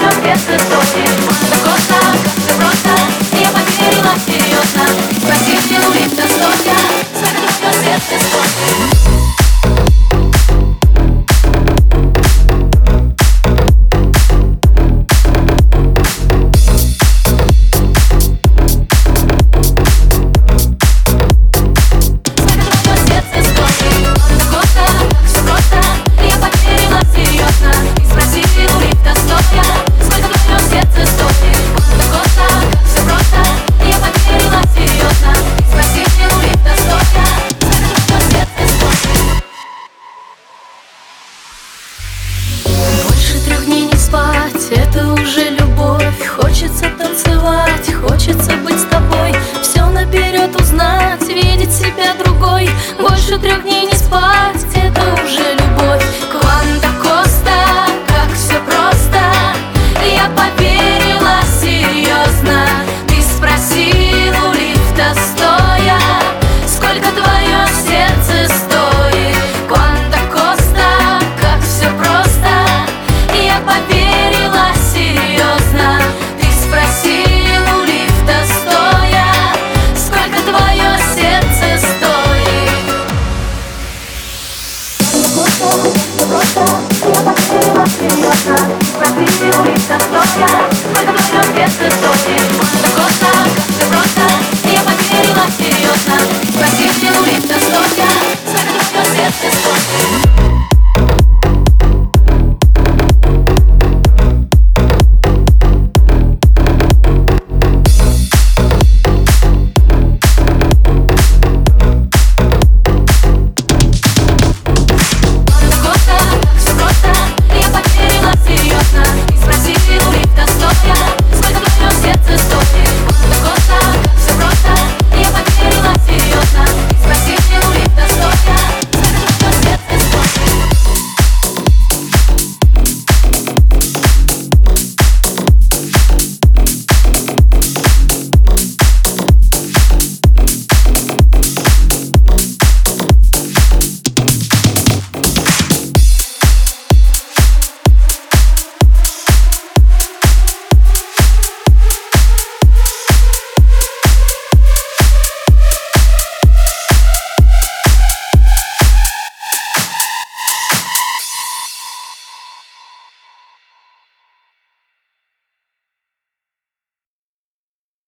свет истории. Так просто, как все просто, и я поверила серьезно. Спроси, чему ведь достоя, сколько твое сердце стоит. Это уже любовь, хочется танцевать, хочется быть с тобой, все наперед узнать, видеть себя другой. Больше 3 дней не спать, это уже любовь. Кванта Коста, как все просто, я поверила серьезно. Ты спросил у лифта стоя, сколько твое сердце стоит. Кванта Коста, как все просто, я поверила серьезно. Ты спросил у лифта стоя, сколько твое сердце стоит. Я поверила серьезно. Спросил у лифта стоя, сколько твое сердце стоит. Так просто, как все просто, я поверила серьезно. Спросил